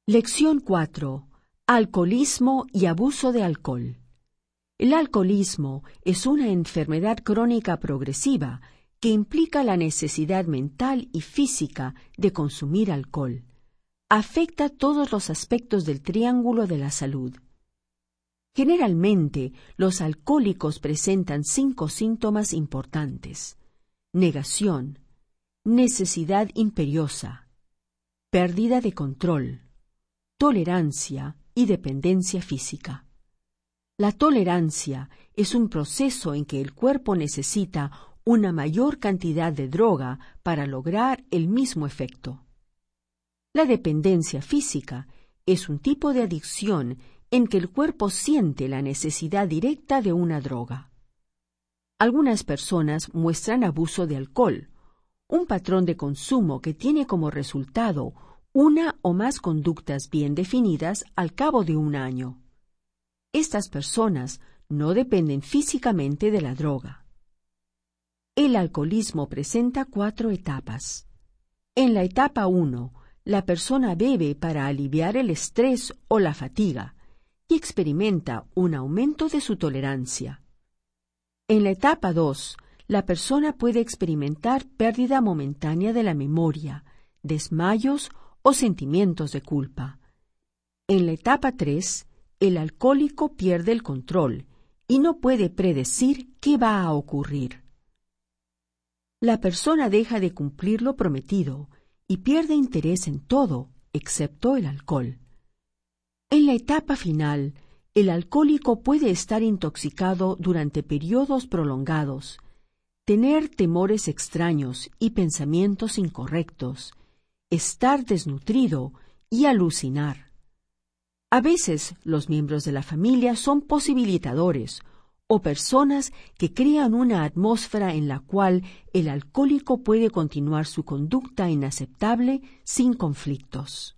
Lección 4. Alcoholismo y abuso de alcohol. El alcoholismo es una enfermedad crónica progresiva que implica la necesidad mental y física de consumir alcohol. Afecta todos los aspectos del triángulo de la salud. Generalmente, los alcohólicos presentan 5 síntomas importantes: negación, necesidad imperiosa, pérdida de control, tolerancia y dependencia física. La tolerancia es un proceso en que el cuerpo necesita una mayor cantidad de droga para lograr el mismo efecto. La dependencia física es un tipo de adicción en que el cuerpo siente la necesidad directa de una droga. Algunas personas muestran abuso de alcohol, un patrón de consumo que tiene como resultado una o más conductas bien definidas al cabo de un año. Estas personas no dependen físicamente de la droga. El alcoholismo presenta 4 etapas. En la etapa 1, la persona bebe para aliviar el estrés o la fatiga y experimenta un aumento de su tolerancia. En la etapa 2, la persona puede experimentar pérdida momentánea de la memoria, desmayos o sentimientos de culpa. En la etapa 3, el alcohólico pierde el control y no puede predecir qué va a ocurrir. La persona deja de cumplir lo prometido y pierde interés en todo, excepto el alcohol. En la etapa final, el alcohólico puede estar intoxicado durante periodos prolongados, tener temores extraños y pensamientos incorrectos, estar desnutrido y alucinar. A veces los miembros de la familia son posibilitadores o personas que crean una atmósfera en la cual el alcohólico puede continuar su conducta inaceptable sin conflictos.